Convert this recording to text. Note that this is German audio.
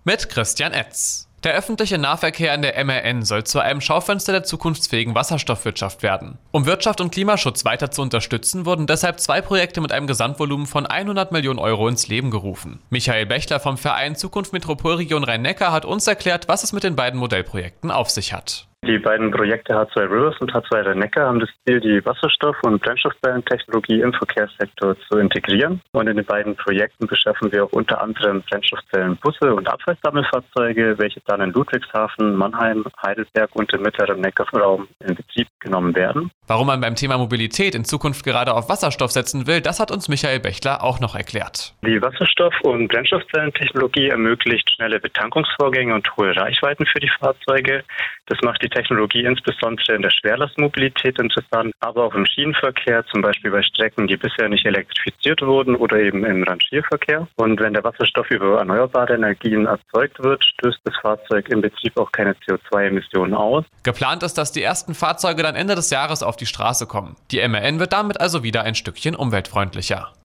Mit Christian Etz. Der öffentliche Nahverkehr in der MRN soll zu einem Schaufenster der zukunftsfähigen Wasserstoffwirtschaft werden. Um Wirtschaft und Klimaschutz weiter zu unterstützen, wurden deshalb 2 Projekte mit einem Gesamtvolumen von 100 Millionen Euro ins Leben gerufen. Michael Bechler vom Verein Zukunft Metropolregion Rhein-Neckar hat uns erklärt, was es mit den beiden Modellprojekten auf sich hat. Die beiden Projekte H2 Rivers und H2 Rhein-Neckar haben das Ziel, die Wasserstoff- und Brennstoffzellentechnologie im Verkehrssektor zu integrieren. Und in den beiden Projekten beschaffen wir auch unter anderem Brennstoffzellenbusse und Abfallsammelfahrzeuge, welche dann in Ludwigshafen, Mannheim, Heidelberg und im mittleren Neckarraum in Betrieb genommen werden. Warum man beim Thema Mobilität in Zukunft gerade auf Wasserstoff setzen will, das hat uns Michael Bechler auch noch erklärt. Die Wasserstoff- und Brennstoffzellentechnologie ermöglicht schnelle Betankungsvorgänge und hohe Reichweiten für die Fahrzeuge. Das macht die Technologie insbesondere in der Schwerlastmobilität interessant, aber auch im Schienenverkehr, zum Beispiel bei Strecken, die bisher nicht elektrifiziert wurden oder eben im Rangierverkehr. Und wenn der Wasserstoff über erneuerbare Energien erzeugt wird, stößt das Fahrzeug im Betrieb auch keine CO2-Emissionen aus. Geplant ist, dass die ersten Fahrzeuge dann Ende des Jahres auf die Straße kommen. Die MRN wird damit also wieder ein Stückchen umweltfreundlicher.